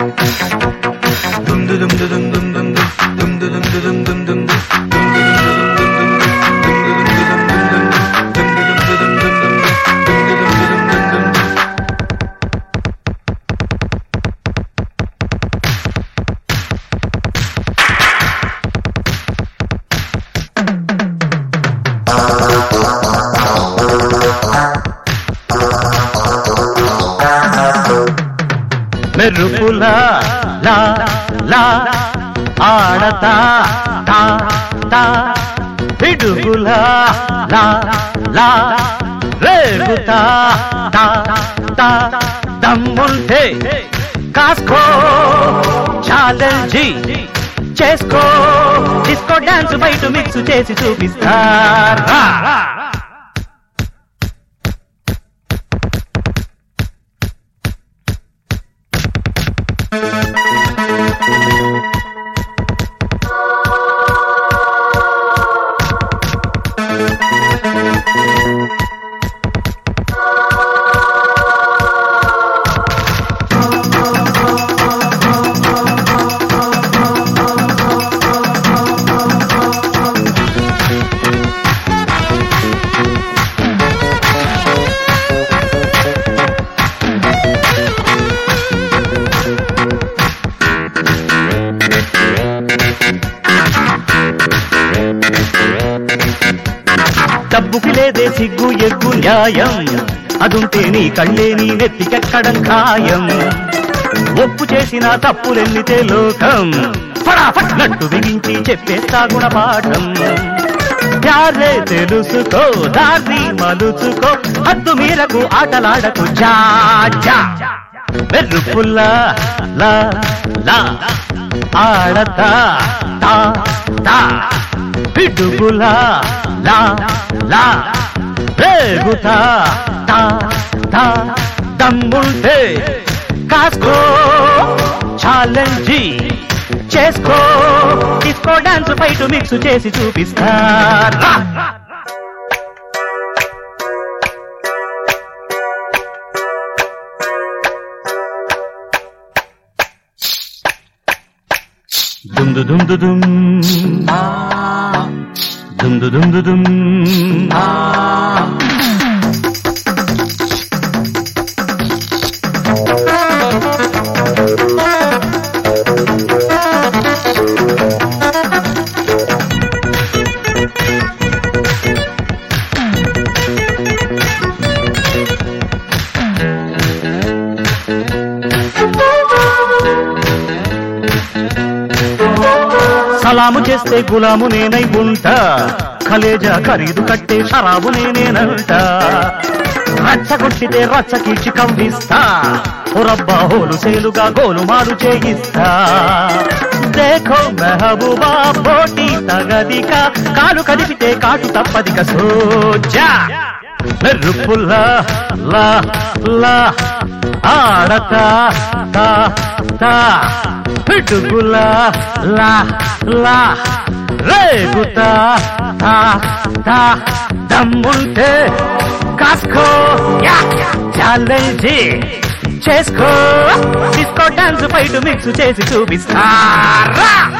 మెరుపులా లా లా ఆడతా తా తా పిడుగులా లా లా రేగుతా తా తా దమ్ముంటే కాస్కో ఛాలెంజీ చేసుకో డిస్కో డాన్స్ బయట మిక్స్ చేసి చూపిస్తారా డబ్బుకి లేదే సిగ్గు ఎగ్గు న్యాయం అదుంటే నీ కళ్ళే నీ నెత్తికెక్కడం ఖాయం ఒప్పు చేసిన తప్పులెన్నితే లోకం ఫటాఫట్ నట్టు బిగించి చెప్పేస్తా గుణపాఠం ప్యారే తెలుసుకో దారి మలుచుకో హద్దు మీరకు ఆటలాడకు జా జా మెరుపుల్లా లా లా ఆడతా తా తా పిడుగులా లా లా రేగుతా తా తా దమ్ముంటే కాస్కో ఛాలెంజీ చేసుకో డిస్కో డాన్స్ బయట మిక్స్ చేసి చూపిస్తారా దుమ్ దుమ్ దుమ్ దుమ్ దుమ్ దుమ్ దుమ్ దుమ్ సలాము చేస్తే గులాము నేనై ఉంటా కలేజా ఖరీదు కట్టే షరాబు నేనేనంట రచ్చగొట్టితే రచ్చ కీడ్చి కవ్విస్తా రబ్బా హోలు సేలుగా గోలుమాలు చేయిస్తా దేఖో మెహబూబా పోటీ తగదిక కాలు కదిపితే కాటు తప్పదిక సోజా మెరుపుల్లా లా లా ఆడతా తా తా పిడుగులా లా లా రేగుతా తా తా దమ్ముంటే కాస్కో ఛాలెంజీ చేసుకో డిస్కో డాన్స్ బయట మిక్స్ చేసి చూపిస్తారా